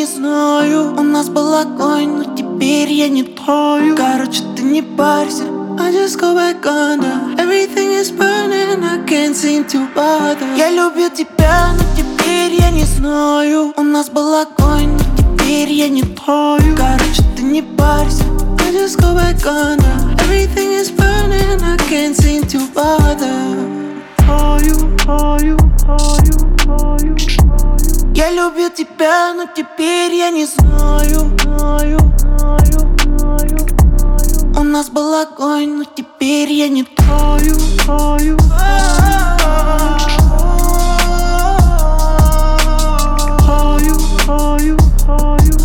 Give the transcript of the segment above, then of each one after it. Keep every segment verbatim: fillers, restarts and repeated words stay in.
знаю. У нас был огонь, но теперь я не тою. Короче, ты не парься, I just go back under. Everything is burning, I can't seem to bother. Я любил тебя, но теперь я не знаю. У нас был огонь, но теперь я не тою. Короче, ты не парься, I just go back under. Everything is burning, I can't seem to bother. Тою, тою, тою, тою. Я любил тебя, но теперь я не знаю, знаю, знаю, знаю. У нас был огонь, но теперь я не тою, тою. Тою, тою, тою.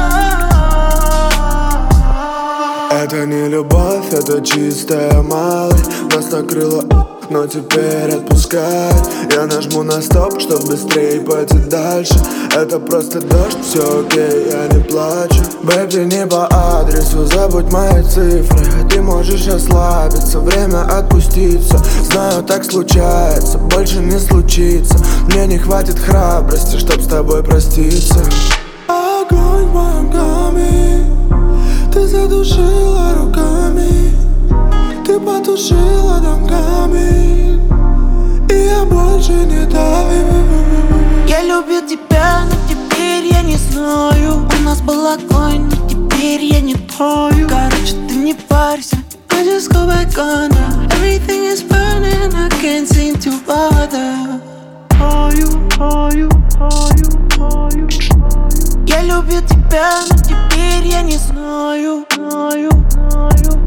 Это не любовь, это чистая малость. Нас накрыло, но теперь отпускает. Я нажму на стоп, чтоб быстрее пойти дальше. Это просто дождь, все окей, я не плачу. Бэйби, не по адресу, забудь мои цифры. Ты можешь расслабиться, время отпуститься. Знаю, так случается, больше не случится. Мне не хватит храбрости, чтоб с тобой проститься. Огонь в моем гамме, ты задушила руками, ты потушила ногами, и я больше не таю. Я любил тебя, но теперь я не знаю. У нас был огонь, но теперь я не тою. Короче, ты не парься, I just go back under. Everything is burning, I can't seem to bother. Тою, тою, тою, тою. Я любил тебя, но теперь я не знаю, знаю, знаю.